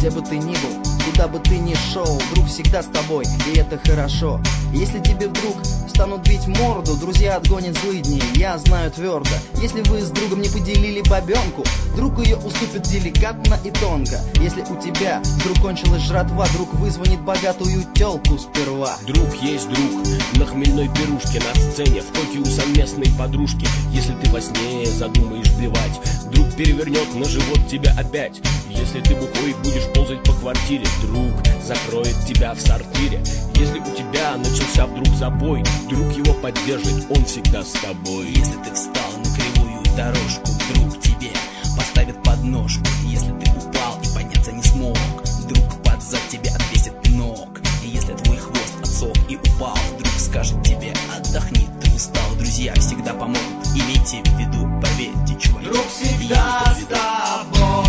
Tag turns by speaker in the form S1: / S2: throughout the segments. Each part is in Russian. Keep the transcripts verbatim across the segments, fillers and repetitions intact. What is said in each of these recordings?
S1: Где бы ты ни был, куда бы ты ни шел, друг всегда с тобой, и это хорошо. Если тебе вдруг станут бить морду, друзья отгонят злыдни, я знаю твердо. Если вы с другом не поделили бабенку, друг ее уступит деликатно и тонко. Если у тебя вдруг кончилась жратва, друг вызвонит богатую тёлку сперва.
S2: Друг есть друг, на хмельной пирушке, на сцене, в токе у совместной подружки. Если ты во сне задумаешь блевать, друг перевернет на живот тебя опять. Если ты бухой будешь ползать по квартире, друг закроет тебя в сортире. Если у тебя начался вдруг забой, друг его поддержит, он всегда с тобой.
S3: Если ты встал на кривую дорожку, друг тебе поставит подножку. Если ты упал и подняться не смог, друг под зад тебе отвесит пинок. И если твой хвост отсох и упал, друг скажет тебе: отдохни, ты устал. Друзья всегда помогут, имейте в виду, поверьте, чуваки.
S4: Друг всегда с тобой,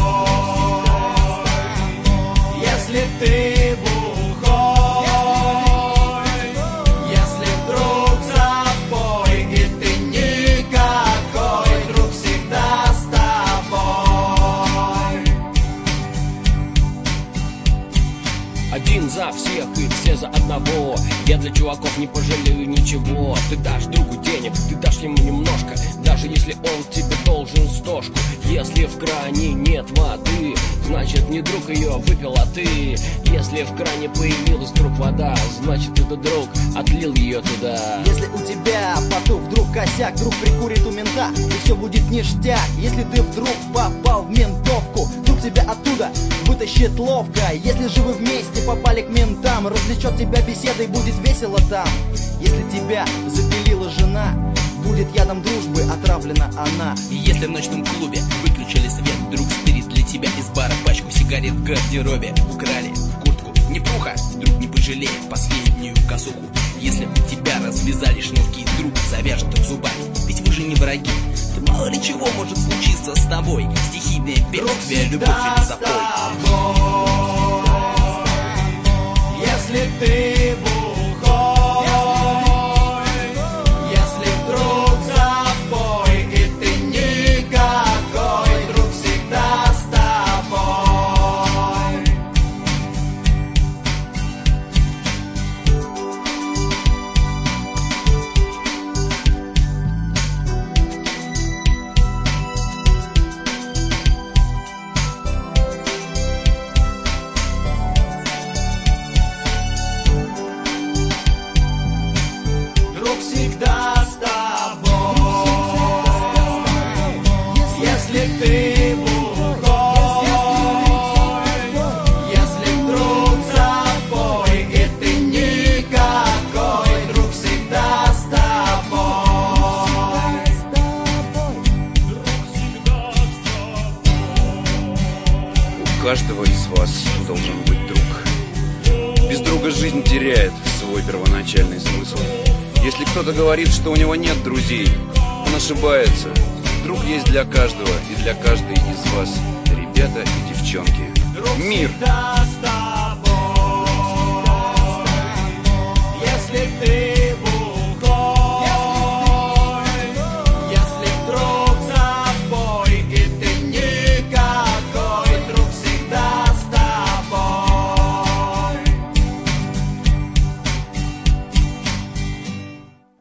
S4: если ты бухой, если вдруг запой и ты никакой, друг всегда с тобой.
S2: Один за всех и все за одного. Я для чуваков не пожалею ничего. Ты дашь другу денег, ты дашь ему немножко, даже если он тебе должен стошку. Если в кране нет воды, значит не друг ее выпил, а ты. Если в кране появилась вдруг вода, значит этот друг отлил ее туда.
S1: Если у тебя потух вдруг косяк, друг прикурит у мента, и все будет ништяк. Если ты вдруг попал в ментовку, друг тебя оттуда вытащит ловко. Если же вы вместе попали к ментам, развлечет тебя беседой, будет весело там. Если тебя запилила жена, будет ядом дружбы отравлена она.
S3: И если в ночном клубе выключили свет, друг стырит для тебя из бара пачку сигарет в гардеробе. Украли в куртку непруха, друг не пожалеет последнюю косуху. Если у тебя развязали шнурки, друг завяжет их зубами, ведь вы же не враги. Да мало ли чего может случиться с тобой, стихийное бедствие, любовь или запой.
S4: Если ты бухой, если вдруг запой и ты никакой, друг всегда с тобой. Друг всегда с тобой, если ты бухой, если вдруг запой и ты никакой, друг всегда с тобой.
S5: У каждого из вас должен быть друг. Без друга жизнь теряет свой первоначальный смысл. Если кто-то говорит, что у него нет друзей, он ошибается. Друг есть для каждого и для каждой из вас, ребята и девчонки. Мир!
S4: Всегда с тобой, если ты